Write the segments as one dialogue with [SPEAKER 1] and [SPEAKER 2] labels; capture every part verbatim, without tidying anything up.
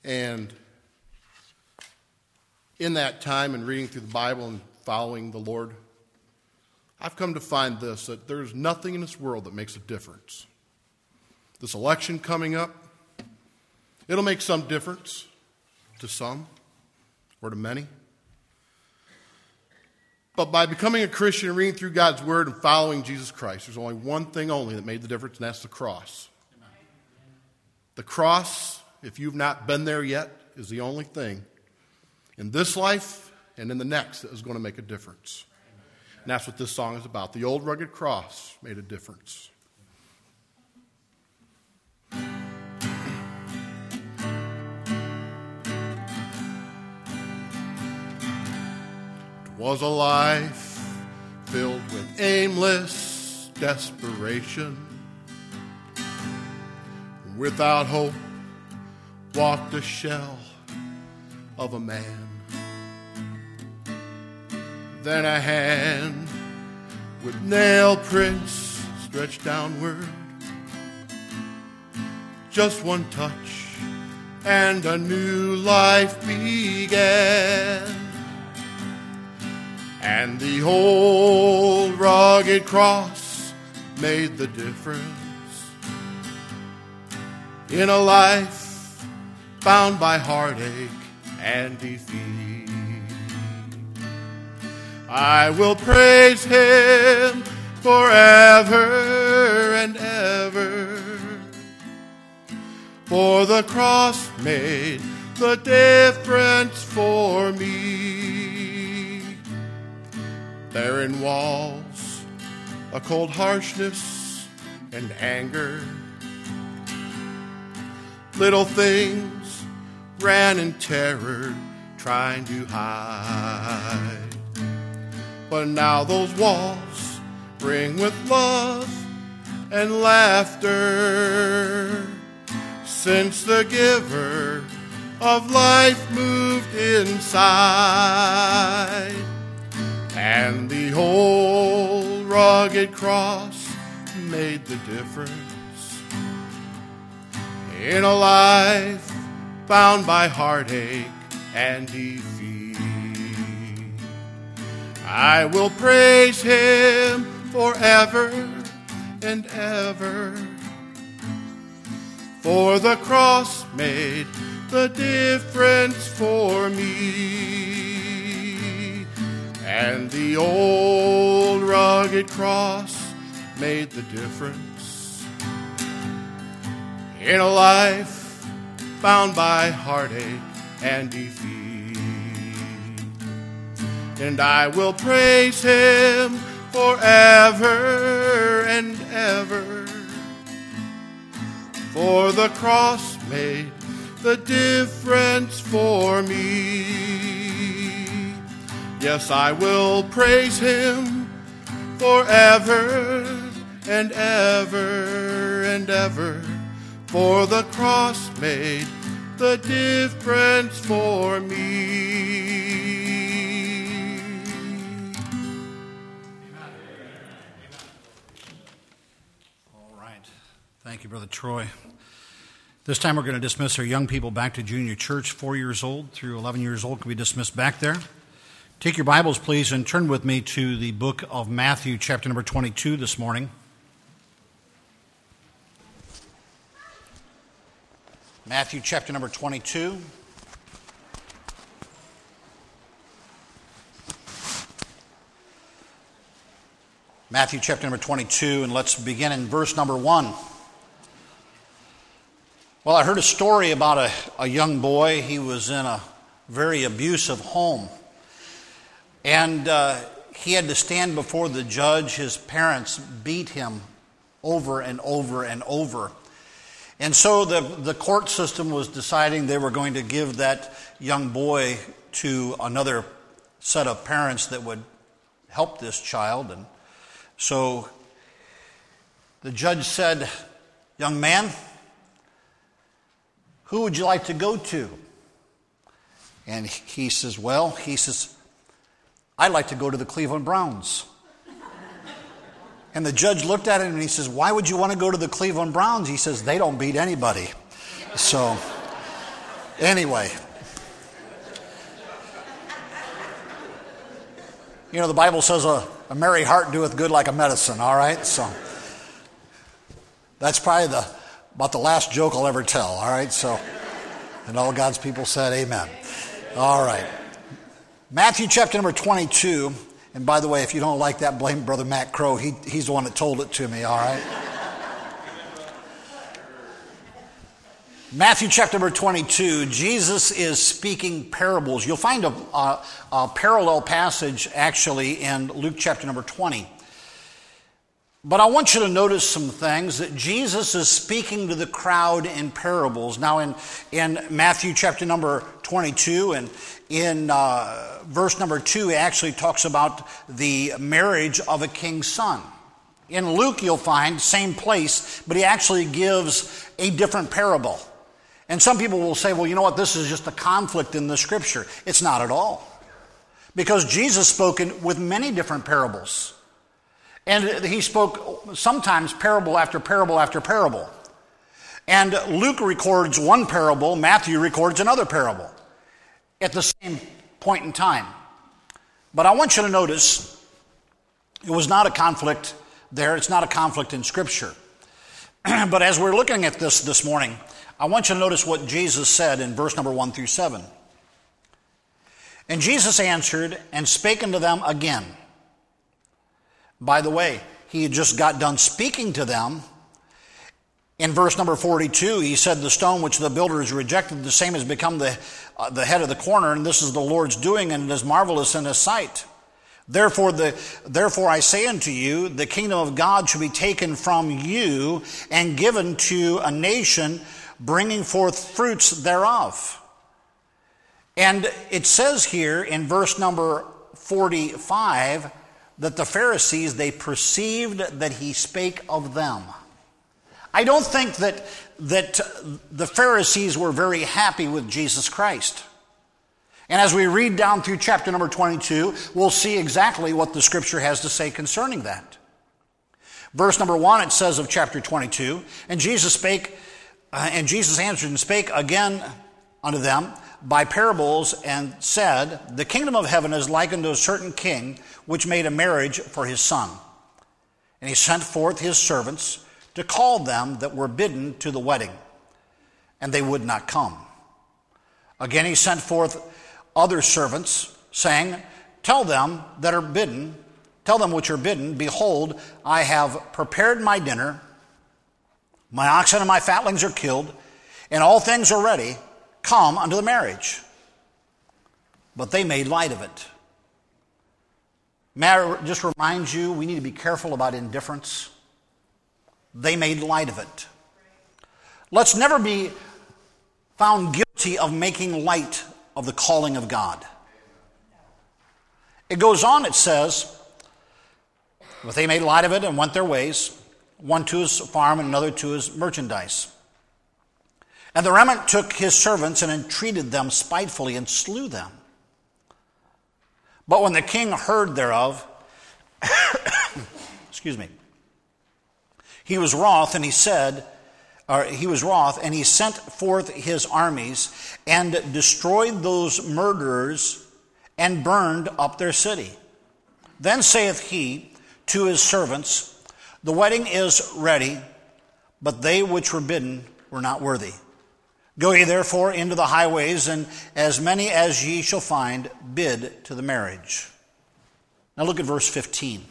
[SPEAKER 1] And in that time and reading through the Bible and following the Lord, I've come to find this, that there's nothing in this world that makes a difference. This election coming up, it'll make some difference to some or to many. But by becoming a Christian and reading through God's Word and following Jesus Christ, there's only one thing only that made the difference, and that's the cross. The cross, if you've not been there yet, is the only thing in this life and in the next that is going to make a difference. And that's what this song is about. The old rugged cross made a difference. It was a life filled with aimless desperation. Without hope, walked a shell of a man. Then a hand with nail prints stretched downward. Just one touch and a new life began. And the old rugged cross made the difference in a life bound by heartache and defeat. I will praise him forever and ever, for the cross made the difference for me. Barren walls, a cold harshness and anger, little things ran in terror, trying to hide. But now those walls ring with love and laughter, since the giver of life moved inside. And the old rugged cross made the difference in a life bound by heartache and defeat. I will praise him forever and ever, for the cross made the difference for me. And the old rugged cross made the difference in a life bound by heartache and defeat. And I will praise him forever and ever, for the cross made the difference for me. Yes, I will praise him forever and ever and ever, for the cross made the difference for me.
[SPEAKER 2] All right. Thank you, Brother Troy. This time we're going to dismiss our young people back to junior church. Four years old through eleven years old can be dismissed back there. Take your Bibles, please, and turn with me to the book of Matthew, chapter number twenty-two this morning. Matthew, chapter number twenty-two. Matthew, chapter number twenty-two, and let's begin in verse number one. Well, I heard a story about a, a young boy. He was in a very abusive home. And uh, he had to stand before the judge. His parents beat him over and over and over. And so the, the court system was deciding they were going to give that young boy to another set of parents that would help this child. And so the judge said, "Young man, who would you like to go to?" And he says, well, he says, "I'd like to go to the Cleveland Browns." And the judge looked at him and he says, "Why would you want to go to the Cleveland Browns?" He says, "They don't beat anybody." So Anyway. You know, the Bible says a, a merry heart doeth good like a medicine, all right? So that's probably the about the last joke I'll ever tell, all right? So, and all God's people said amen. All right. Matthew chapter number twenty-two, and by the way, if you don't like that, blame Brother Matt Crow. He, he's the one that told it to me, all right? Matthew chapter number twenty-two, Jesus is speaking parables. You'll find a, a, a parallel passage actually in Luke chapter number twenty. But I want you to notice some things that Jesus is speaking to the crowd in parables. Now in, in Matthew chapter number twenty-two and in uh, verse number two, he actually talks about the marriage of a king's son. In Luke you'll find same place, but he actually gives a different parable. And some people will say, well, you know what, this is just a conflict in the scripture. It's not at all. Because Jesus spoke in, with many different parables. And he spoke sometimes parable after parable after parable. And Luke records one parable, Matthew records another parable at the same point in time. But I want you to notice it was not a conflict there. It's not a conflict in scripture. But as we're looking at this this morning, I want you to notice what Jesus said in verse number one through seven. And Jesus answered and spake unto them again. By the way, he had just got done speaking to them. In verse number forty-two, he said, the stone which the builders rejected, the same has become the, uh, the head of the corner, and this is the Lord's doing, and it is marvelous in his sight. Therefore, the, therefore I say unto you, the kingdom of God shall be taken from you and given to a nation bringing forth fruits thereof. And it says here in verse number forty-five that the Pharisees, they perceived that he spake of them. I don't think that, that the Pharisees were very happy with Jesus Christ. And as we read down through chapter number twenty-two, we'll see exactly what the scripture has to say concerning that. Verse number one, it says of chapter twenty-two, and Jesus spake, uh, and Jesus answered and spake again unto them by parables, and said, the kingdom of heaven is like unto a certain king, which made a marriage for his son. And he sent forth his servants to call them that were bidden to the wedding, and they would not come. Again he sent forth other servants, saying, tell them that are bidden, tell them which are bidden, behold, I have prepared my dinner, my oxen and my fatlings are killed, and all things are ready. Come unto the marriage. But they made light of it. May I just remind you, we need to be careful about indifference. They made light of it. Let's never be found guilty of making light of the calling of God. It goes on, it says, but they made light of it and went their ways, one to his farm and another to his merchandise. And the remnant took his servants and entreated them spitefully and slew them. But when the king heard thereof, excuse me, he was wroth, and he said, or he was wroth, and he sent forth his armies and destroyed those murderers and burned up their city. Then saith he to his servants, the wedding is ready, but they which were bidden were not worthy. Go ye therefore into the highways, and as many as ye shall find, bid to the marriage. Now look at verse fifteen.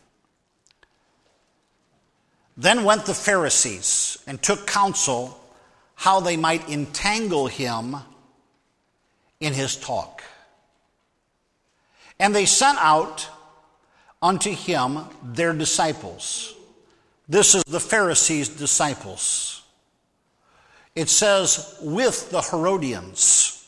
[SPEAKER 2] Then went the Pharisees and took counsel how they might entangle him in his talk. And they sent out unto him their disciples. This is the Pharisees' disciples. It says, with the Herodians,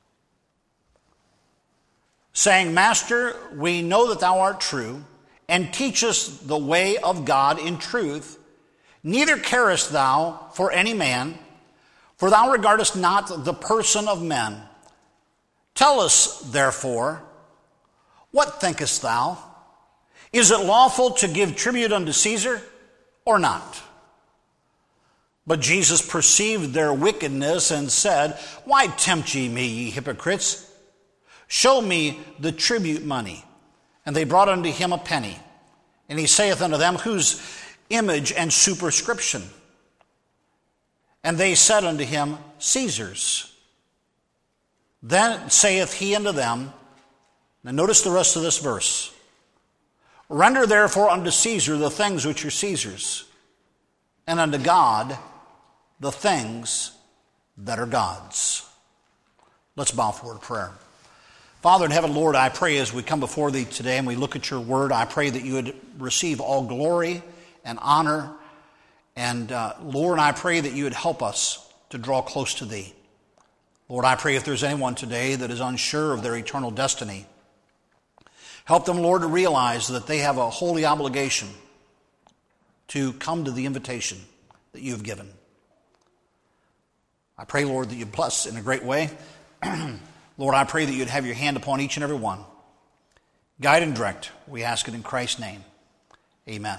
[SPEAKER 2] saying, Master, we know that thou art true, and teachest the way of God in truth. Neither carest thou for any man, for thou regardest not the person of men. Tell us, therefore, what thinkest thou? Is it lawful to give tribute unto Caesar, or not? But Jesus perceived their wickedness and said, Why tempt ye me, ye hypocrites? Show me the tribute money. And they brought unto him a penny. And he saith unto them, Whose image and superscription? And they said unto him, Caesar's. Then saith he unto them, now notice the rest of this verse, Render therefore unto Caesar the things which are Caesar's, and unto God the things that are God's. Let's bow for a word of prayer. Father in heaven, Lord, I pray as we come before thee today and we look at your word, I pray that you would receive all glory and honor. And uh, Lord, I pray that you would help us to draw close to thee. Lord, I pray if there's anyone today that is unsure of their eternal destiny, help them, Lord, to realize that they have a holy obligation to come to the invitation that you've given. I pray, Lord, that you bless in a great way. Lord, I pray that you'd have your hand upon each and every one. Guide and direct. We ask it in Christ's name. Amen.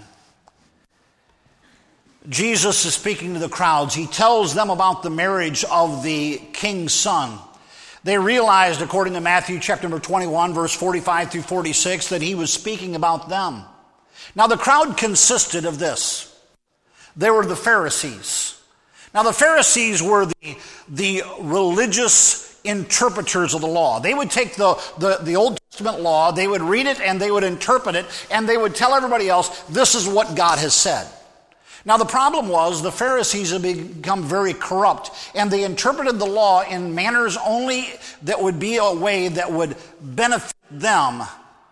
[SPEAKER 2] Jesus is speaking to the crowds. He tells them about the marriage of the king's son. They realized, according to Matthew chapter number twenty-one, verse forty-five through forty-six, that he was speaking about them. Now, the crowd consisted of this. They were the Pharisees. Now, the Pharisees were the, the religious interpreters of the law. They would take the, the, the Old Testament law, they would read it, and they would interpret it, and they would tell everybody else, this is what God has said. Now, the problem was the Pharisees had become very corrupt, and they interpreted the law in manners only that would be a way that would benefit them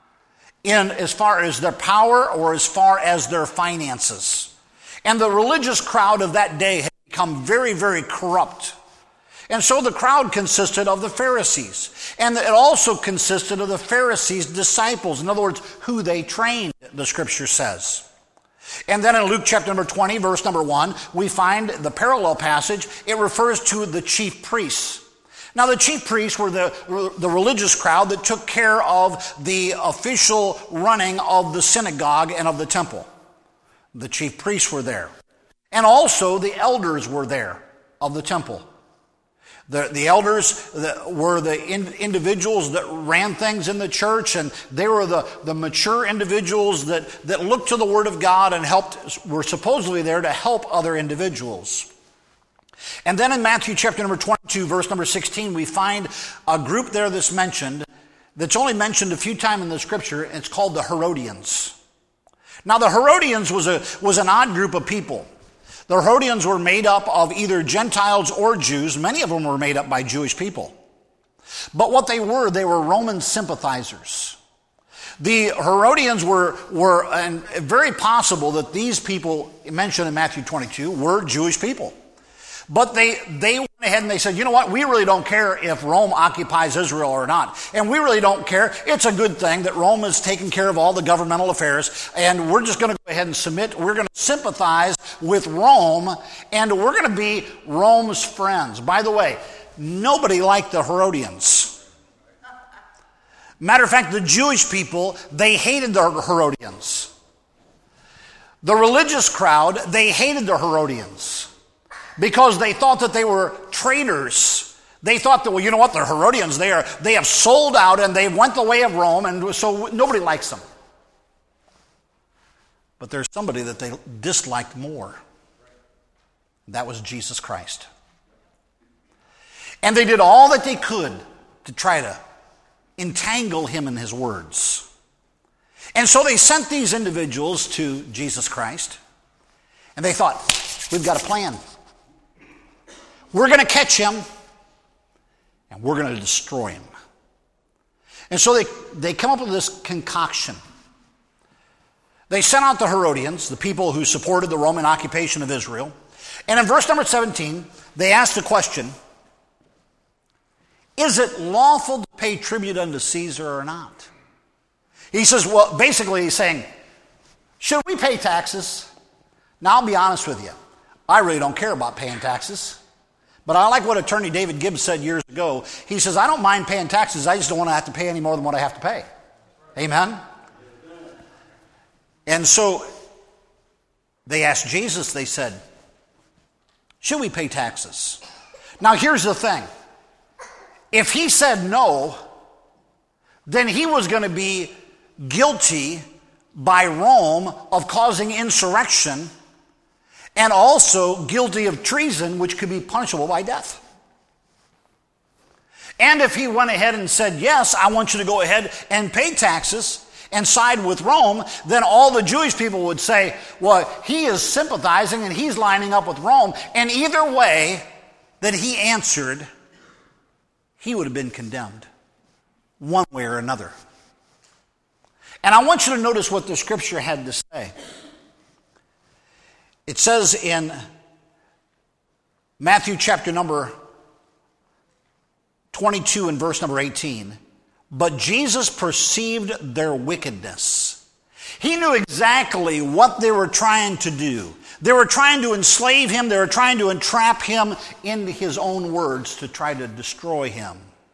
[SPEAKER 2] in as far as their power or as far as their finances. And the religious crowd of that day had become very, very corrupt. And so the crowd consisted of the Pharisees. And it also consisted of the Pharisees' disciples. In other words, who they trained, the scripture says. And then in Luke chapter number twenty, verse number one, we find the parallel passage. It refers to the chief priests. Now, the chief priests were the, the religious crowd that took care of the official running of the synagogue and of the temple. The chief priests were there. And also the elders were there of the temple. The, the elders were the in, individuals that ran things in the church, and they were the, the mature individuals that, that looked to the Word of God and helped, were supposedly there to help other individuals. And then in Matthew chapter number twenty-two, verse number sixteen, we find a group there that's mentioned, that's only mentioned a few times in the scripture, and it's called the Herodians. Now, the Herodians was a was an odd group of people. The Herodians were made up of either Gentiles or Jews. Many of them were made up by Jewish people. But what they were, they were Roman sympathizers. The Herodians were, were and very possible that these people mentioned in Matthew twenty-two were Jewish people. But they, they went ahead and they said, you know what, we really don't care if Rome occupies Israel or not. And we really don't care. It's a good thing that Rome is taking care of all the governmental affairs. And we're just going to go ahead and submit. We're going to sympathize with Rome. And we're going to be Rome's friends. By the way, nobody liked the Herodians. Matter of fact, the Jewish people, they hated the Herodians. The religious crowd, they hated the Herodians. Because they thought that they were traitors. They thought that, well, you know what, the Herodians, they are they have sold out and they went the way of Rome, and so nobody likes them. But there's somebody that they disliked more. That was Jesus Christ. And they did all that they could to try to entangle him in his words. And so they sent these individuals to Jesus Christ, and they thought, we've got a plan. We're going to catch him, and we're going to destroy him. And so they, they come up with this concoction. They sent out the Herodians, the people who supported the Roman occupation of Israel. And in verse number seventeen, they asked the question, is it lawful to pay tribute unto Caesar or not? He says, well, basically he's saying, should we pay taxes? Now, I'll be honest with you. I really don't care about paying taxes. But I like what Attorney David Gibbs said years ago. He says, I don't mind paying taxes. I just don't want to have to pay any more than what I have to pay. Amen? And so they asked Jesus, they said, Should we pay taxes? Now here's the thing. If he said no, then he was going to be guilty by Rome of causing insurrection and also guilty of treason, which could be punishable by death. And if he went ahead and said, yes, I want you to go ahead and pay taxes and side with Rome, then all the Jewish people would say, well, he is sympathizing and he's lining up with Rome. And either way that he answered, he would have been condemned one way or another. And I want you to notice what the scripture had to say. It says in Matthew chapter number twenty-two and verse number eighteen, but Jesus perceived their wickedness. He knew exactly what they were trying to do. They were trying to enslave him. They were trying to entrap him into his own words to try to destroy him.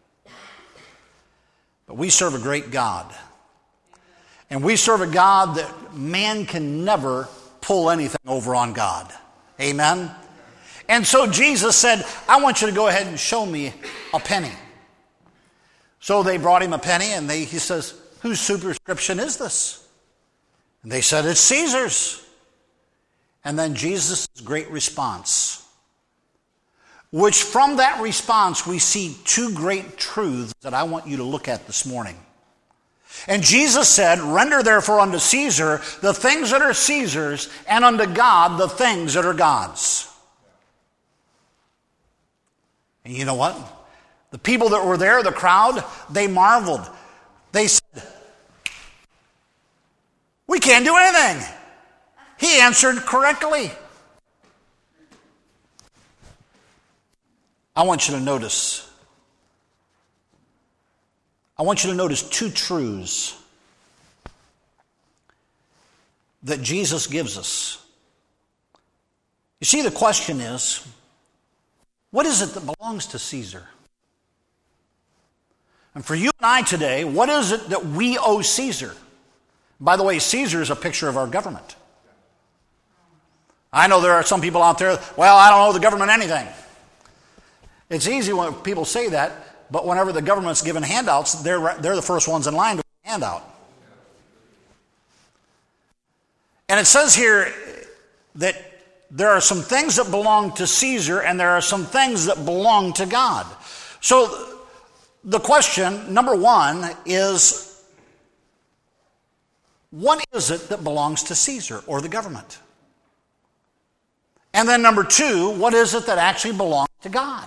[SPEAKER 2] But we serve a great God. And we serve a God that man can never pull anything over on God. Amen? And so Jesus said, I want you to go ahead and show me a penny. So they brought him a penny, and they, he says, whose superscription is this? And they said, it's Caesar's. And then Jesus' great response, which from that response we see two great truths that I want you to look at this morning. And Jesus said, render therefore unto Caesar the things that are Caesar's, and unto God the things that are God's. And you know what? The people that were there, the crowd, they marveled. They said, we can't do anything. He answered correctly. I want you to notice. I want you to notice two truths that Jesus gives us. You see, the question is, what is it that belongs to Caesar? And for you and I today, what is it that we owe Caesar? By the way, Caesar is a picture of our government. I know there are some people out there, well, I don't owe the government anything. It's easy when people say that, but whenever the government's given handouts, they're, they're the first ones in line to get a handout. And it says here that there are some things that belong to Caesar and there are some things that belong to God. So the question, number one, is what is it that belongs to Caesar or the government? And then number two, what is it that actually belongs to God?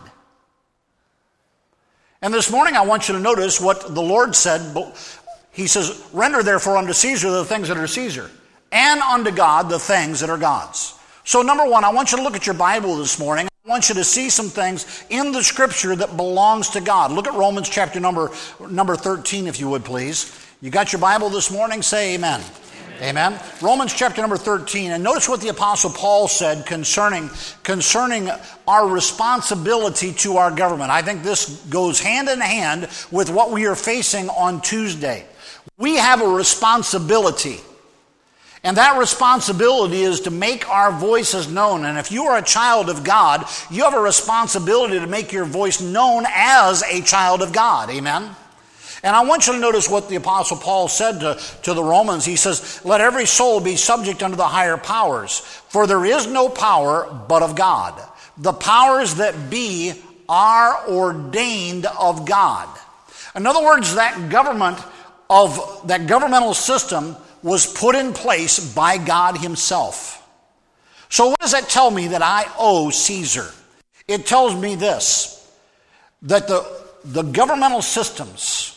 [SPEAKER 2] And this morning I want you to notice what the Lord said. He says, render therefore unto Caesar the things that are Caesar, and unto God the things that are God's. So number one, I want you to look at your Bible this morning. I want you to see some things in the Scripture that belongs to God. Look at Romans chapter number, number thirteen, if you would, please. You got your Bible this morning? Say amen. Amen. Amen. Romans chapter number thirteen. And notice what the Apostle Paul said concerning, concerning our responsibility to our government. I think this goes hand in hand with what we are facing on Tuesday. We have a responsibility. And that responsibility is to make our voices known. And if you are a child of God, you have a responsibility to make your voice known as a child of God. Amen? And I want you to notice what the Apostle Paul said to, to the Romans. He says, let every soul be subject unto the higher powers, for there is no power but of God. The powers that be are ordained of God. In other words, that government of that governmental system was put in place by God himself. So what does that tell me that I owe Caesar? It tells me this, that the, the governmental systems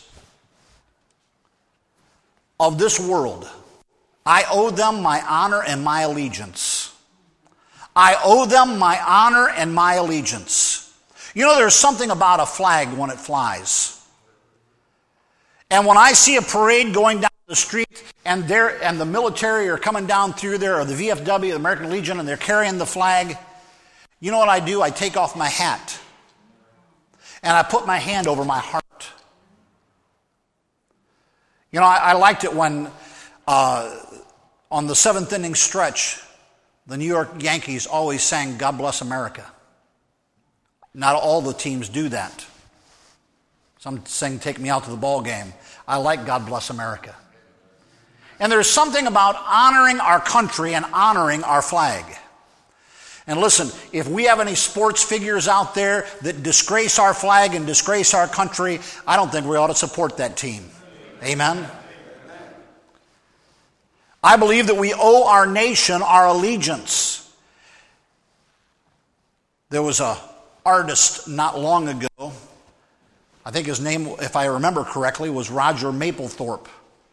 [SPEAKER 2] of this world, I owe them my honor and my allegiance. I owe them my honor and my allegiance. You know, there's something about a flag when it flies. And when I see a parade going down the street and there and the military are coming down through there, or the V F W, the American Legion, and they're carrying the flag, you know what I do? I take off my hat and I put my hand over my heart. You know, I, I liked it when uh, on the seventh inning stretch, the New York Yankees always sang God Bless America. Not all the teams do that. Some sing Take Me Out to the Ball Game. I like God Bless America. And there's something about honoring our country and honoring our flag. And listen, if we have any sports figures out there that disgrace our flag and disgrace our country, I don't think we ought to support that team. Amen? I believe that we owe our nation our allegiance. There was an artist not long ago, I think his name, if I remember correctly, was Roger Mapplethorpe.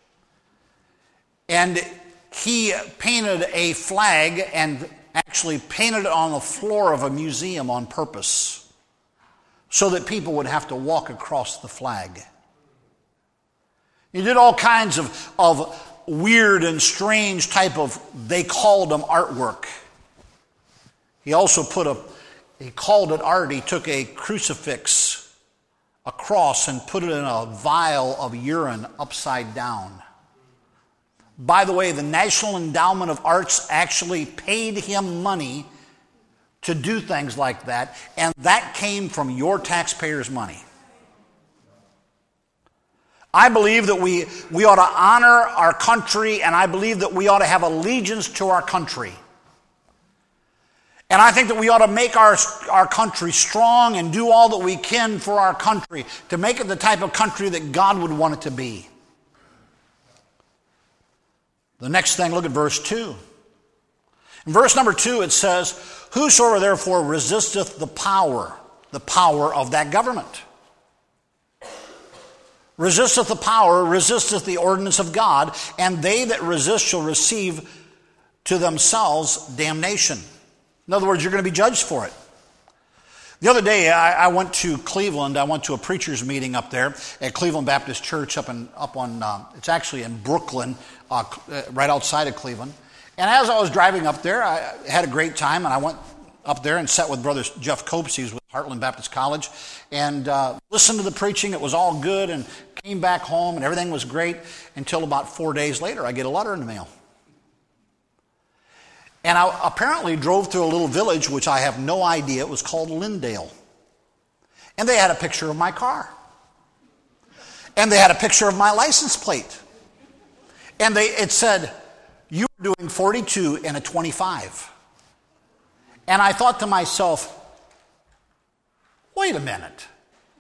[SPEAKER 2] And he painted a flag and actually painted it on the floor of a museum on purpose so that people would have to walk across the flag. He did all kinds of, of weird and strange type of, they called them artwork. He also put a, he called it art. He took a crucifix, a cross, and put it in a vial of urine upside down. By the way, the National Endowment of Arts actually paid him money to do things like that, and that came from your taxpayers' money. I believe that we, we ought to honor our country, and I believe that we ought to have allegiance to our country. And I think that we ought to make our, our country strong and do all that we can for our country to make it the type of country that God would want it to be. The next thing, look at verse two. In verse number two, it says, whosoever therefore resisteth the power, the power of that government. Resisteth the power, resisteth the ordinance of God, and they that resist shall receive to themselves damnation. In other words, you're going to be judged for it. The other day, I, I went to Cleveland. I went to a preacher's meeting up there at Cleveland Baptist Church up in up on. Uh, it's actually in Brooklyn, uh, right outside of Cleveland. And as I was driving up there, I had a great time, and I went up there and sat with Brother Jeff Copes. He was with Heartland Baptist College, and uh, listened to the preaching. It was all good, and came back home, and everything was great until about four days later, I get a letter in the mail. And I apparently drove through a little village, which I have no idea. It was called Lindale. And they had a picture of my car. And they had a picture of my license plate. And they it said, you were doing forty-two in a twenty-five. And I thought to myself, wait a minute.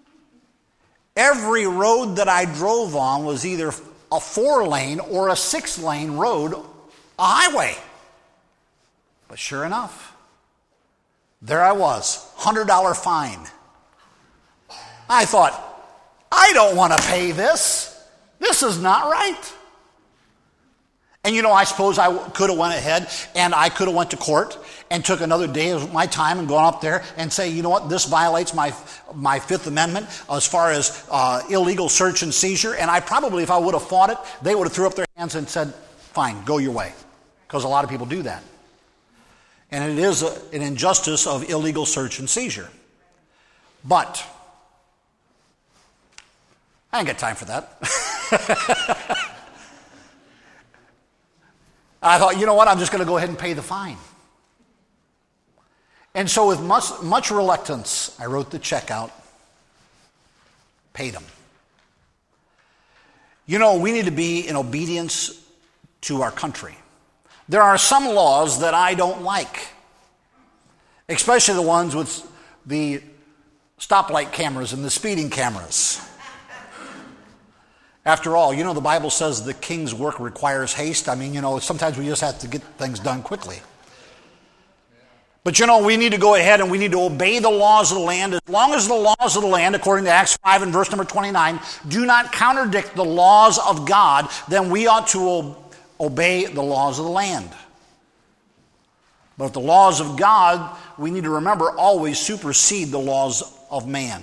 [SPEAKER 2] Every road that I drove on was either a four-lane or a six-lane road, a highway. But sure enough, there I was, one hundred dollars fine. I thought, I don't want to pay this. This is not right. And you know, I suppose I could have went ahead and I could have went to court and took another day of my time and gone up there and say, you know what, this violates my my Fifth Amendment as far as uh, illegal search and seizure. And I probably, if I would have fought it, they would have threw up their hands and said, fine, go your way. Because a lot of people do that. And it is a, an injustice of illegal search and seizure. But I ain't got time for that. I thought, you know what, I'm just going to go ahead and pay the fine. And so with much, much reluctance, I wrote the check out, paid them. You know, we need to be in obedience to our country. There are some laws that I don't like, especially the ones with the stoplight cameras and the speeding cameras. After all, you know, the Bible says the king's work requires haste. I mean, you know, sometimes we just have to get things done quickly. But, you know, we need to go ahead and we need to obey the laws of the land. As long as the laws of the land, according to Acts five and verse number twenty-nine, do not contradict the laws of God, then we ought to obey. Obey the laws of the land. But if the laws of God, we need to remember, always supersede the laws of man.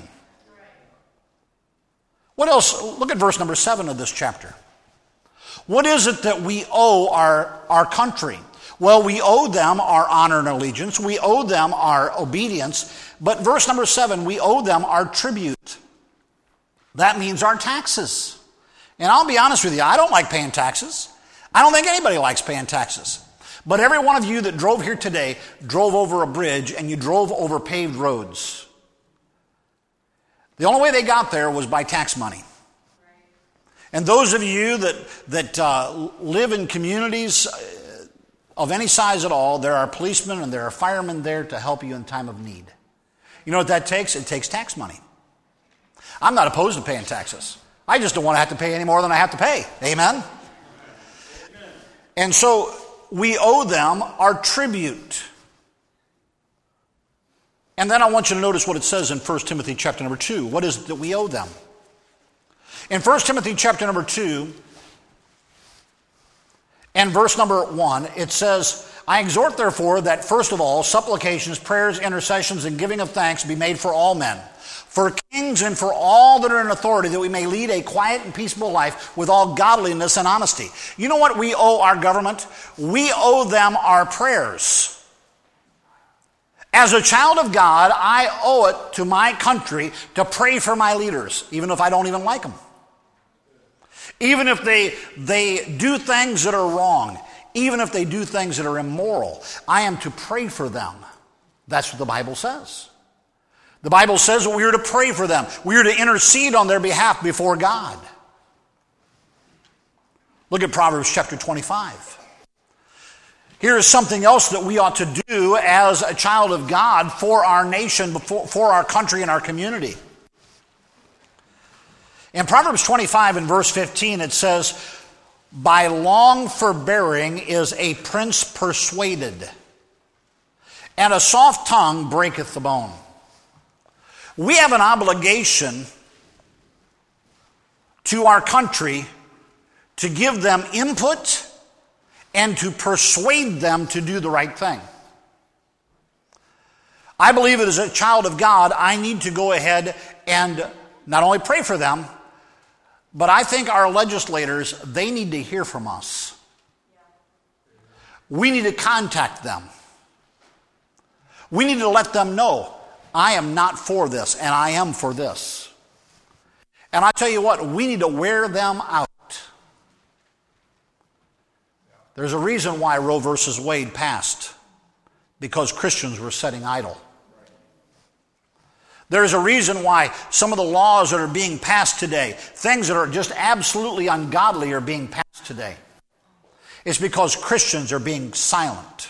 [SPEAKER 2] What else? Look at verse number seven of this chapter. What is it that we owe our, our country? Well, we owe them our honor and allegiance. We owe them our obedience. But verse number seven, we owe them our tribute. That means our taxes. And I'll be honest with you, I don't like paying taxes. I don't think anybody likes paying taxes. But every one of you that drove here today drove over a bridge and you drove over paved roads. The only way they got there was by tax money. And those of you that, that uh, live in communities of any size at all, there are policemen and there are firemen there to help you in time of need. You know what that takes? It takes tax money. I'm not opposed to paying taxes. I just don't want to have to pay any more than I have to pay. Amen? And so we owe them our tribute. And then I want you to notice what it says in First Timothy chapter number two. What is it that we owe them? In First Timothy chapter number two and verse number one, it says, I exhort therefore that first of all, supplications, prayers, intercessions, and giving of thanks be made for all men, for kings and for all that are in authority, that we may lead a quiet and peaceable life with all godliness and honesty. You know what we owe our government? We owe them our prayers. As a child of God, I owe it to my country to pray for my leaders, even if I don't even like them. Even if they, they do things that are wrong, even if they do things that are immoral, I am to pray for them. That's what the Bible says. The Bible says that we are to pray for them. We are to intercede on their behalf before God. Look at Proverbs chapter twenty-five. Here is something else that we ought to do as a child of God for our nation, for our country and our community. In Proverbs twenty-five and verse fifteen, it says, by long forbearing is a prince persuaded, and a soft tongue breaketh the bone. We have an obligation to our country to give them input and to persuade them to do the right thing. I believe that as a child of God, I need to go ahead and not only pray for them, but I think our legislators, they need to hear from us. We need to contact them. We need to let them know, I am not for this, and I am for this. And I tell you what, we need to wear them out. There's a reason why Roe versus Wade passed, because Christians were sitting idle. There's a reason why some of the laws that are being passed today, things that are just absolutely ungodly, are being passed today. It's because Christians are being silent.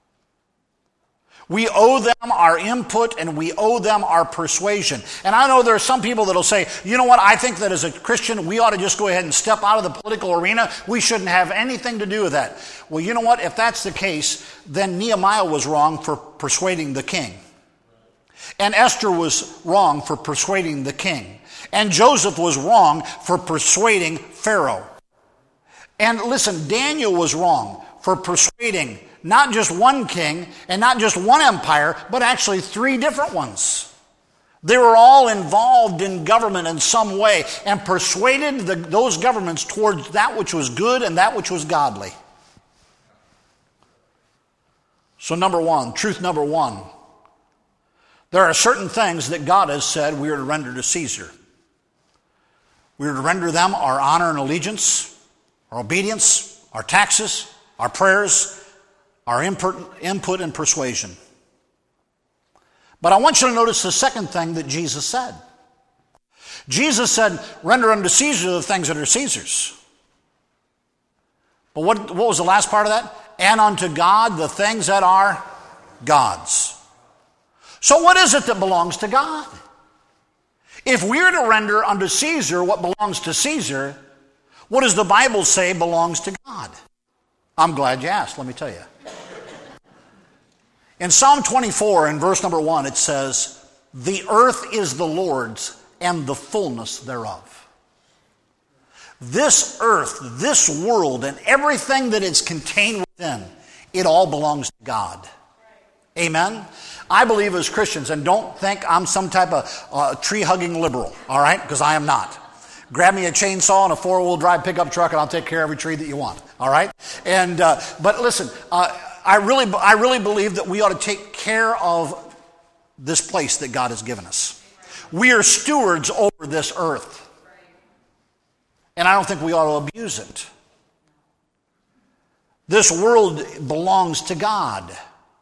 [SPEAKER 2] We owe them our input and we owe them our persuasion. And I know there are some people that will say, you know what, I think that as a Christian, we ought to just go ahead and step out of the political arena. We shouldn't have anything to do with that. Well, you know what, if that's the case, then Nehemiah was wrong for persuading the king. And Esther was wrong for persuading the king. And Joseph was wrong for persuading Pharaoh. And listen, Daniel was wrong for persuading not just one king and not just one empire, but actually three different ones. They were all involved in government in some way and persuaded the, those governments towards that which was good and that which was godly. So number one, truth number one, there are certain things that God has said we are to render to Caesar. We are to render them our honor and allegiance, our obedience, our taxes, our prayers, our input, input and persuasion. But I want you to notice the second thing that Jesus said. Jesus said, render unto Caesar the things that are Caesar's. But what, what was the last part of that? And unto God the things that are God's. So what is it that belongs to God? If we're to render unto Caesar what belongs to Caesar, what does the Bible say belongs to God? I'm glad you asked, let me tell you. In Psalm twenty-four, in verse number one, it says, the earth is the Lord's and the fullness thereof. This earth, this world, and everything that is contained within, it all belongs to God. Amen? I believe as Christians, and don't think I'm some type of uh, tree-hugging liberal, all right? Because I am not. Grab me a chainsaw and a four-wheel drive pickup truck and I'll take care of every tree that you want, all right? And uh, but listen, uh, I really, I really believe that we ought to take care of this place that God has given us. We are stewards over this earth. And I don't think we ought to abuse it. This world belongs to God.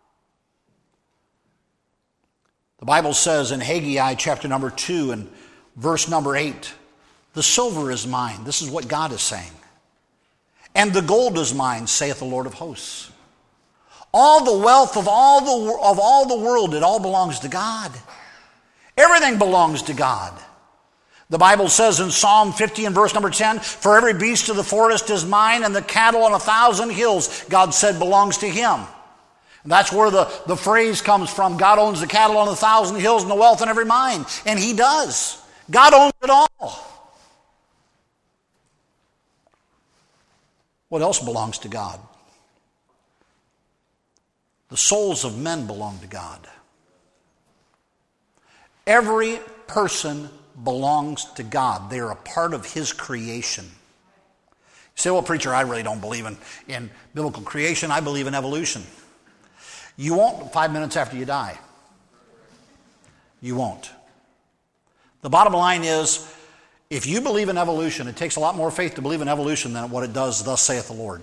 [SPEAKER 2] The Bible says in Haggai chapter number two and verse number eight, the silver is mine. This is what God is saying. And the gold is mine, saith the Lord of hosts. All the wealth of all the, of all the world, it all belongs to God. Everything belongs to God. The Bible says in Psalm fifty and verse number ten, for every beast of the forest is mine, and the cattle on a thousand hills, God said, belongs to him. And that's where the, the phrase comes from. God owns the cattle on a thousand hills and the wealth in every mine. And he does. God owns it all. What else belongs to God? The souls of men belong to God. Every person belongs to God. They are a part of his creation. You say, well, preacher, I really don't believe in, in biblical creation. I believe in evolution. You won't five minutes after you die. You won't. The bottom line is, if you believe in evolution, it takes a lot more faith to believe in evolution than what it does, thus saith the Lord.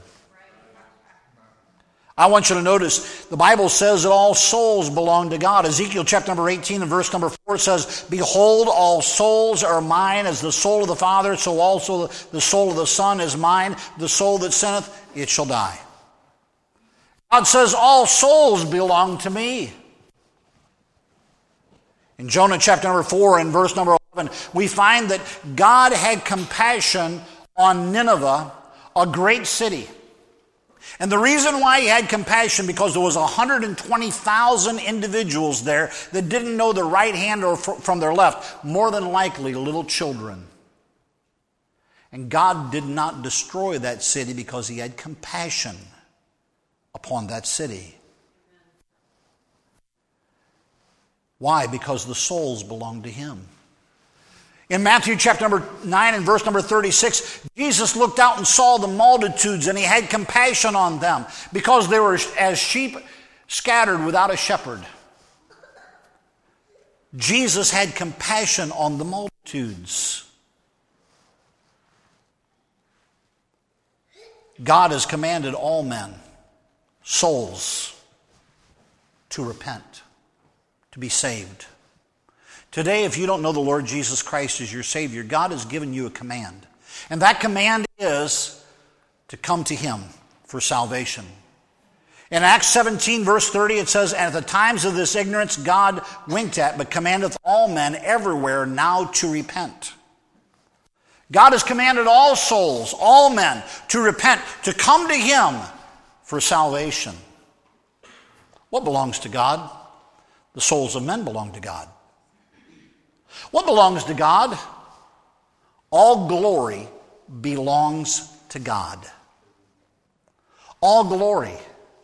[SPEAKER 2] I want you to notice, the Bible says that all souls belong to God. Ezekiel chapter number eighteen and verse number four says, behold, all souls are mine, as the soul of the Father, so also the soul of the Son is mine. The soul that sinneth, it shall die. God says all souls belong to me. In Jonah chapter number four and verse number eleven, we find that God had compassion on Nineveh, a great city. And the reason why he had compassion, because there was one hundred twenty thousand individuals there that didn't know the right hand or from their left, more than likely little children. And God did not destroy that city because he had compassion upon that city. Why? Because the souls belong to him. In Matthew chapter number nine and verse number thirty-six, Jesus looked out and saw the multitudes, and he had compassion on them because they were as sheep scattered without a shepherd. Jesus had compassion on the multitudes. God has commanded all men, souls, to repent, to be saved. Today, if you don't know the Lord Jesus Christ as your Savior, God has given you a command. And that command is to come to him for salvation. In Acts seventeen, verse thirty, it says, and at the times of this ignorance God winked at, but commandeth all men everywhere now to repent. God has commanded all souls, all men, to repent, to come to him for salvation. What belongs to God? The souls of men belong to God. What belongs to God? All glory belongs to God. All glory.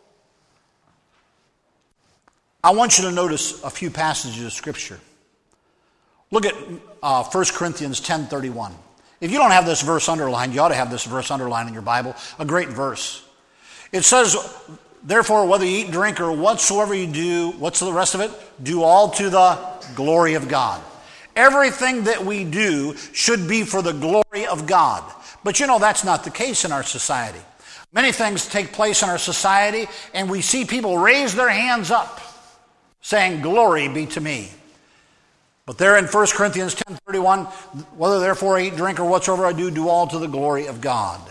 [SPEAKER 2] I want you to notice a few passages of Scripture. Look at uh, First Corinthians ten thirty-one. If you don't have this verse underlined, you ought to have this verse underlined in your Bible. A great verse. It says, therefore, whether you eat, drink, or whatsoever you do, what's the rest of it? Do all to the glory of God. Everything that we do should be for the glory of God. But you know, that's not the case in our society. Many things take place in our society, and we see people raise their hands up, saying, glory be to me. But there in First Corinthians ten thirty-one, whether therefore I eat, drink, or whatsoever I do, do all to the glory of God.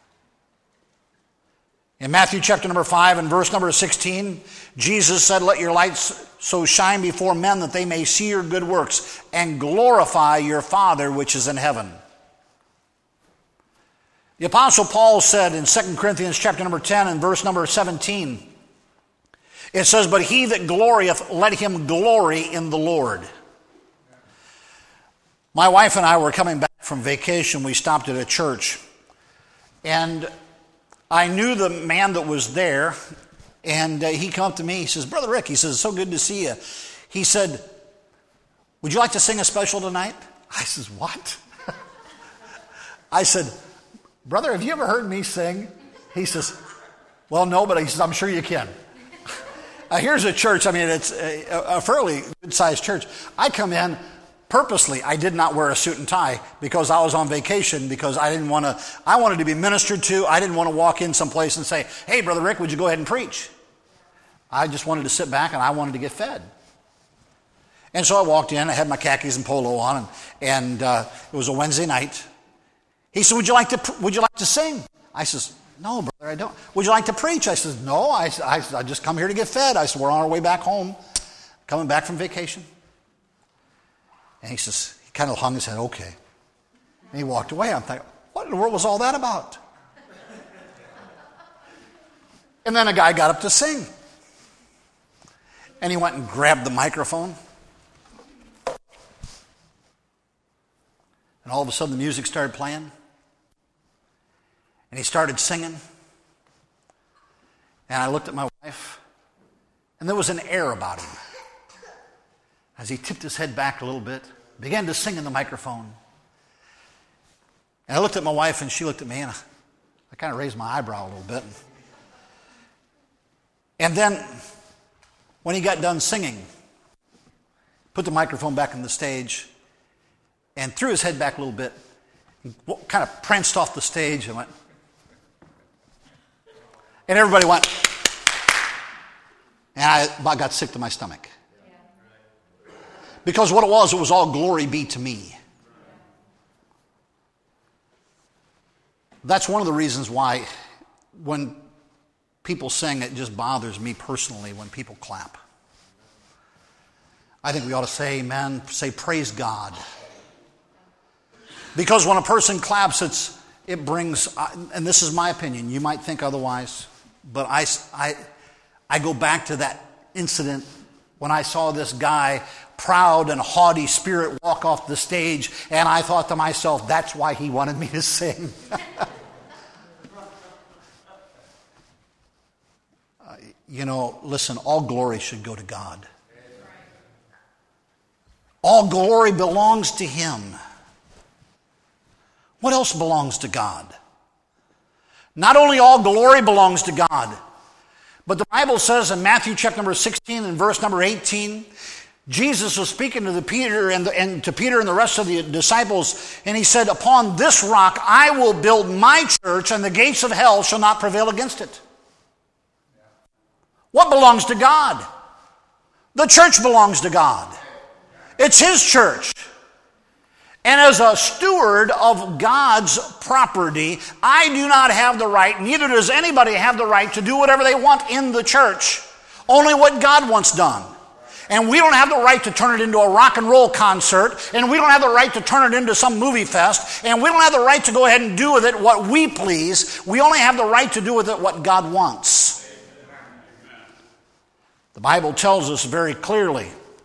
[SPEAKER 2] In Matthew chapter number five and verse number sixteen, Jesus said, let your lights so shine before men that they may see your good works and glorify your Father which is in heaven. The Apostle Paul said in Second Corinthians chapter number ten and verse number seventeen, it says, but he that glorieth, let him glory in the Lord. My wife and I were coming back from vacation. We stopped at a church, and I knew the man that was there, and uh, he came up to me. He says, Brother Rick, he says, so good to see you. He said, would you like to sing a special tonight? I says, what? I said, brother, have you ever heard me sing? He says, well, no, but he says, I'm sure you can. Uh, here's a church. I mean, it's a, a fairly good-sized church. I come in. Purposely, I did not wear a suit and tie because I was on vacation, because I didn't want to, I wanted to be ministered to. I didn't want to walk in someplace and say, hey, Brother Rick, would you go ahead and preach? I just wanted to sit back and I wanted to get fed. And so I walked in, I had my khakis and polo on, and, and uh, it was a Wednesday night. He said, would you like to, would you like to sing? I says, no, brother, I don't. Would you like to preach? I says, no, I, I, I just come here to get fed. I said, we're on our way back home, coming back from vacation. And he says, he kind of hung his head, okay. And he walked away. I'm thinking, what in the world was all that about? And then a guy got up to sing. And he went and grabbed the microphone. And all of a sudden the music started playing. And he started singing. And I looked at my wife. And there was an air about him. As he tipped his head back a little bit, began to sing in the microphone. And I looked at my wife, and she looked at me, and I, I kind of raised my eyebrow a little bit. And then, when he got done singing, put the microphone back on the stage, and threw his head back a little bit, he kind of pranced off the stage and went. And everybody went. And I about got sick to my stomach. Because what it was, it was all glory be to me. That's one of the reasons why when people sing, it just bothers me personally when people clap. I think we ought to say amen, say praise God. Because when a person claps, it's, it brings, and this is my opinion, you might think otherwise, but I, I, I go back to that incident when I saw this guy, proud and haughty spirit, walk off the stage, and I thought to myself, that's why he wanted me to sing. uh, you know, listen, all glory should go to God. All glory belongs to Him. What else belongs to God? Not only all glory belongs to God, but the Bible says in Matthew chapter number sixteen and verse number eighteen, Jesus was speaking to the Peter and, the, and to Peter and the rest of the disciples, and he said, upon this rock I will build my church, and the gates of hell shall not prevail against it. What belongs to God? The church belongs to God. It's His church. And as a steward of God's property, I do not have the right, neither does anybody have the right to do whatever they want in the church. Only what God wants done. And we don't have the right to turn it into a rock and roll concert, and we don't have the right to turn it into some movie fest, and we don't have the right to go ahead and do with it what we please. We only have the right to do with it what God wants. The Bible tells us very clearly.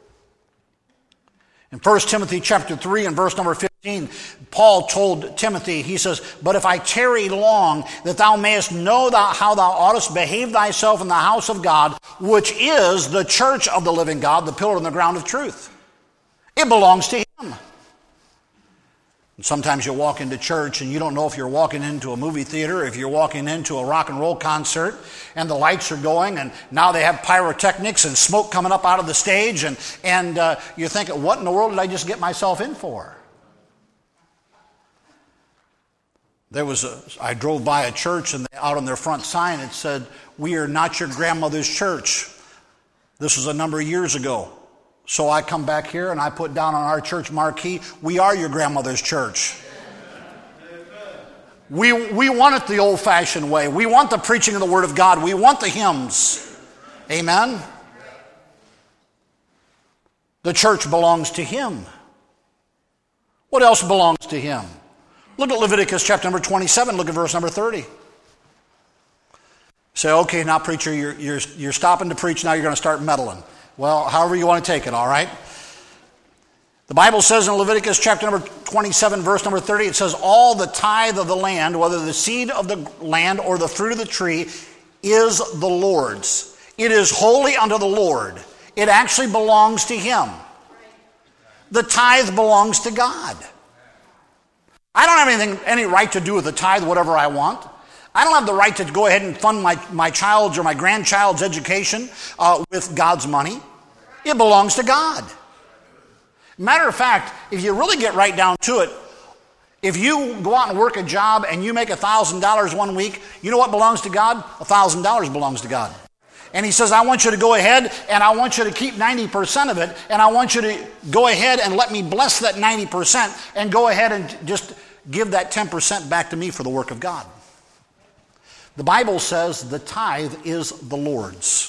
[SPEAKER 2] In First Timothy chapter three and verse number fifteen, Paul told Timothy, he says, but if I tarry long, that thou mayest know thou, how thou oughtest behave thyself in the house of God, which is the church of the living God, the pillar and the ground of truth. It belongs to Him. And sometimes you walk into church and you don't know if you're walking into a movie theater, if you're walking into a rock and roll concert, and the lights are going, and now they have pyrotechnics and smoke coming up out of the stage, and, and uh, you're thinking, what in the world did I just get myself in for? There was a, I drove by a church, and out on their front sign it said, we are not your grandmother's church. This was a number of years ago. So I come back here and I put down on our church marquee, we are your grandmother's church. We, we want it the old-fashioned way. We want the preaching of the Word of God. We want the hymns. Amen? The church belongs to Him. What else belongs to Him? Look at Leviticus chapter number twenty-seven. Look at verse number thirty. Say, okay, now preacher, you're, you're, you're stopping to preach. Now you're going to start meddling. Well, however you want to take it, all right? The Bible says in Leviticus chapter number twenty-seven, verse number thirty, it says, all the tithe of the land, whether the seed of the land or the fruit of the tree, is the Lord's. It is holy unto the Lord. It actually belongs to Him. The tithe belongs to God. I don't have anything, any right to do with the tithe whatever I want. I don't have the right to go ahead and fund my, my child's or my grandchild's education uh, with God's money. It belongs to God. Matter of fact, if you really get right down to it, if you go out and work a job and you make one thousand dollars one week, you know what belongs to God? one thousand dollars belongs to God. And he says, I want you to go ahead and I want you to keep ninety percent of it, and I want you to go ahead and let me bless that ninety percent and go ahead and just give that ten percent back to me for the work of God. The Bible says the tithe is the Lord's.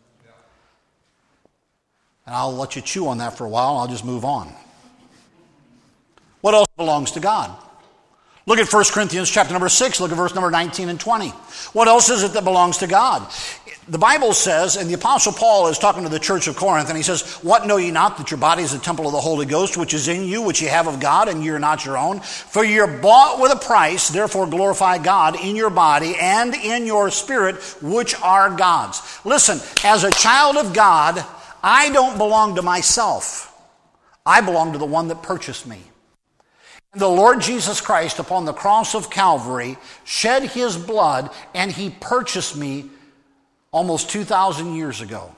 [SPEAKER 2] And I'll let you chew on that for a while, and I'll just move on. What else belongs to God? Look at First Corinthians chapter number six. Look at verse number nineteen and twenty. What else is it that belongs to God? The Bible says, and the Apostle Paul is talking to the church of Corinth, and he says, what know ye not, that your body is the temple of the Holy Ghost, which is in you, which ye have of God, and ye are not your own? For ye are bought with a price, therefore glorify God in your body and in your spirit, which are God's. Listen, as a child of God, I don't belong to myself. I belong to the one that purchased me. The Lord Jesus Christ upon the cross of Calvary shed his blood, and he purchased me almost two thousand years ago.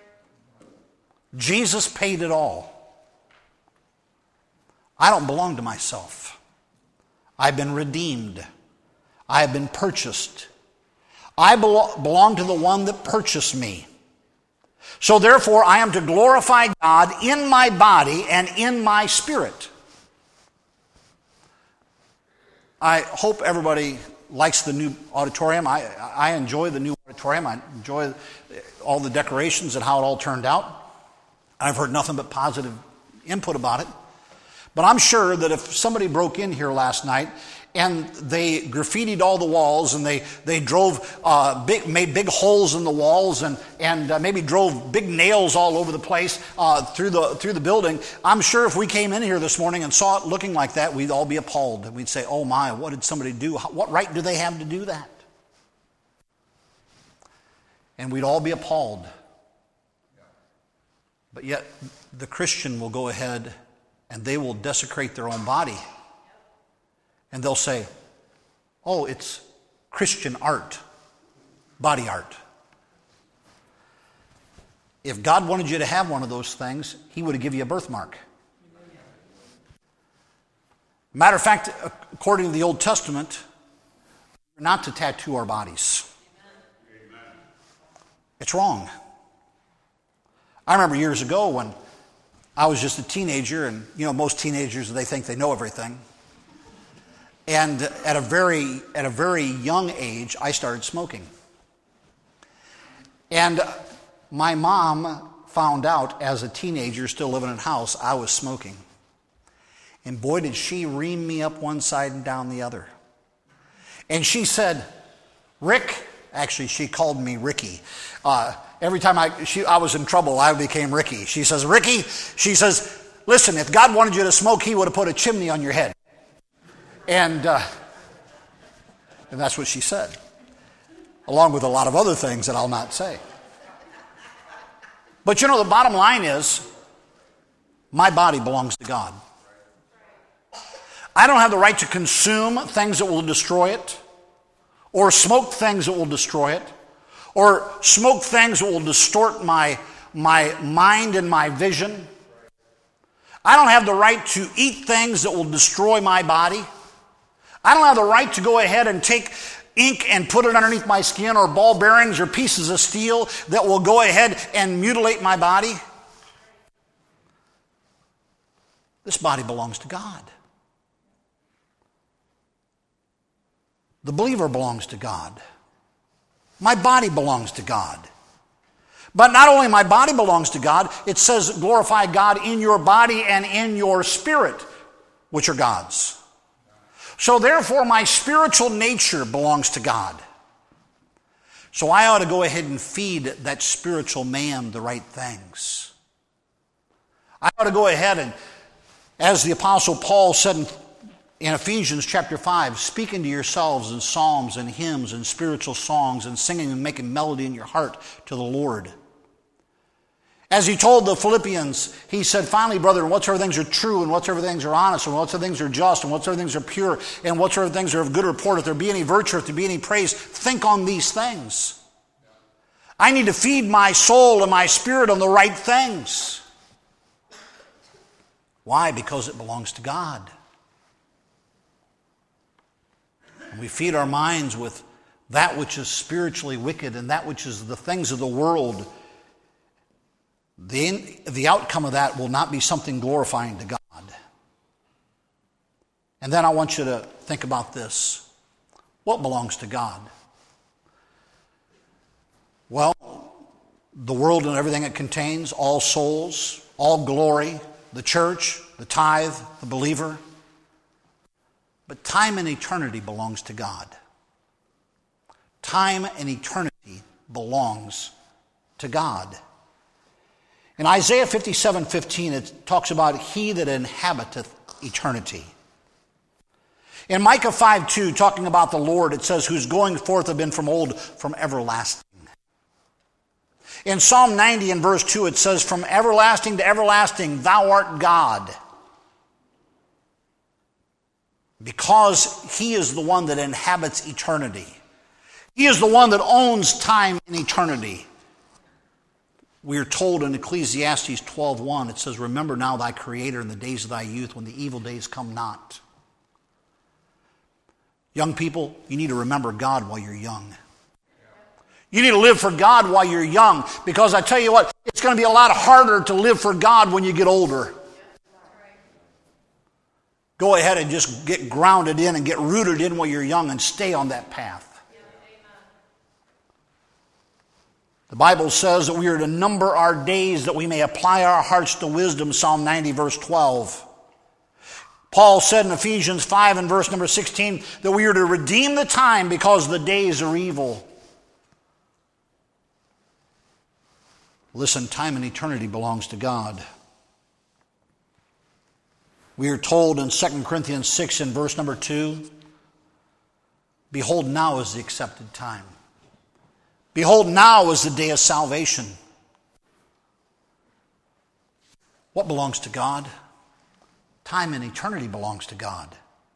[SPEAKER 2] Jesus paid it all. I don't belong to myself. I've been redeemed. I have been purchased. I belong to the one that purchased me. So therefore, I am to glorify God in my body and in my spirit. I hope everybody likes the new auditorium. I, I enjoy the new auditorium. I enjoy all the decorations and how it all turned out. I've heard nothing but positive input about it. But I'm sure that if somebody broke in here last night and they graffitied all the walls and they, they drove, uh, big, made big holes in the walls and, and uh, maybe drove big nails all over the place uh, through the through the building, I'm sure if we came in here this morning and saw it looking like that, we'd all be appalled. And we'd say, oh my, what did somebody do? What right do they have to do that? And we'd all be appalled. But yet the Christian will go ahead and they will desecrate their own body. And they'll say, oh, it's Christian art, body art. If God wanted you to have one of those things, he would have given you a birthmark. Matter of fact, according to the Old Testament, we're not to tattoo our bodies. It's wrong. I remember years ago when I was just a teenager, and you know, most teenagers, they think they know everything. And at a very at a very young age, I started smoking. And my mom found out as a teenager, still living in a house, I was smoking. And boy, did she ream me up one side and down the other. And she said, Rick, actually she called me Ricky. Uh, every time I she, I was in trouble, I became Ricky. She says, Ricky, she says, listen, if God wanted you to smoke, he would have put a chimney on your head. And, uh, and that's what she said, along with a lot of other things that I'll not say. But you know, the bottom line is, my body belongs to God. I don't have the right to consume things that will destroy it, or smoke things that will destroy it, or smoke things that will distort my, my mind and my vision. I don't have the right to eat things that will destroy my body. I don't have the right to go ahead and take ink and put it underneath my skin, or ball bearings or pieces of steel that will go ahead and mutilate my body. This body belongs to God. The believer belongs to God. My body belongs to God. But not only my body belongs to God, it says glorify God in your body and in your spirit, which are God's. So therefore, my spiritual nature belongs to God. So I ought to go ahead and feed that spiritual man the right things. I ought to go ahead and, as the Apostle Paul said in, in Ephesians chapter five, speaking to yourselves in psalms and hymns and spiritual songs and singing and making melody in your heart to the Lord. As he told the Philippians, he said, finally, brethren, whatsoever things are true, and whatsoever things are honest, and whatsoever things are just, and whatsoever things are pure, and whatsoever things are of good report, if there be any virtue, if there be any praise, think on these things. I need to feed my soul and my spirit on the right things. Why? Because it belongs to God. And we feed our minds with that which is spiritually wicked and that which is the things of the world. The, the outcome of that will not be something glorifying to God. And then I want you to think about this. What belongs to God? Well, the world and everything it contains, all souls, all glory, the church, the tithe, the believer. But time and eternity belongs to God. Time and eternity belongs to God. In Isaiah fifty-seven fifteen, it talks about he that inhabiteth eternity. In Micah five two, talking about the Lord, it says, whose going forth have been from old, from everlasting. In Psalm ninety and verse two, it says, from everlasting to everlasting, thou art God. Because he is the one that inhabits eternity. He is the one that owns time and eternity. We are told in Ecclesiastes twelve one, it says, remember now thy Creator in the days of thy youth, when the evil days come not. Young people, you need to remember God while you're young. You need to live for God while you're young, because I tell you what, it's going to be a lot harder to live for God when you get older. Go ahead and just get grounded in and get rooted in while you're young and stay on that path. The Bible says that we are to number our days that we may apply our hearts to wisdom, Psalm ninety verse twelve. Paul said in Ephesians five and verse number sixteen that we are to redeem the time because the days are evil. Listen, time and eternity belongs to God. We are told in Second Corinthians six and verse number two, behold, now is the accepted time. Behold, now is the day of salvation. What belongs to God? Time and eternity belongs to God.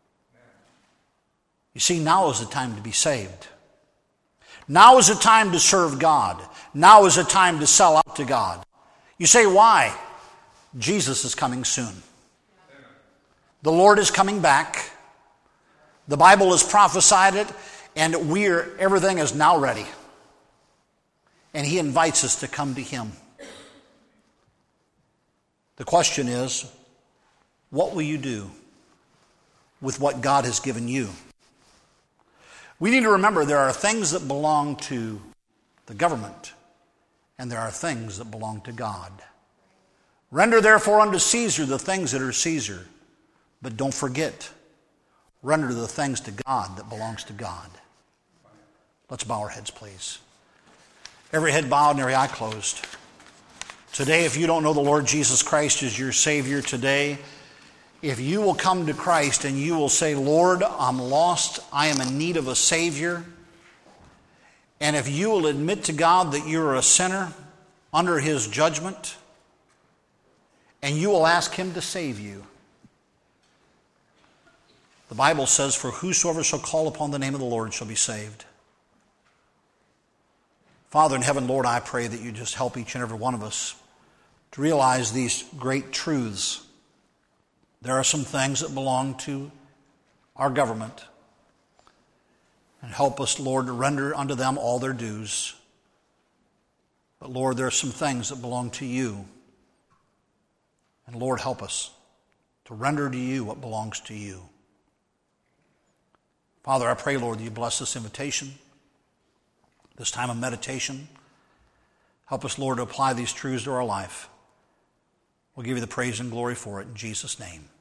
[SPEAKER 2] You see, now is the time to be saved. Now is the time to serve God. Now is the time to sell out to God. You say, why? Jesus is coming soon. The Lord is coming back. The Bible has prophesied it, and we're, everything is now ready. And he invites us to come to him. The question is, what will you do with what God has given you? We need to remember there are things that belong to the government, and there are things that belong to God. Render therefore unto Caesar the things that are Caesar, but don't forget, render the things to God that belongs to God. Let's bow our heads, please. Every head bowed and every eye closed. Today, if you don't know the Lord Jesus Christ as your Savior today, if you will come to Christ and you will say, Lord, I'm lost, I am in need of a Savior, and if you will admit to God that you're a sinner under his judgment, and you will ask him to save you, the Bible says, for whosoever shall call upon the name of the Lord shall be saved. Father in heaven, Lord, I pray that you just help each and every one of us to realize these great truths. There are some things that belong to our government. And help us, Lord, to render unto them all their dues. But Lord, there are some things that belong to you. And Lord, help us to render to you what belongs to you. Father, I pray, Lord, that you bless this invitation, this time of meditation. Help us, Lord, to apply these truths to our life. We'll give you the praise and glory for it in Jesus' name.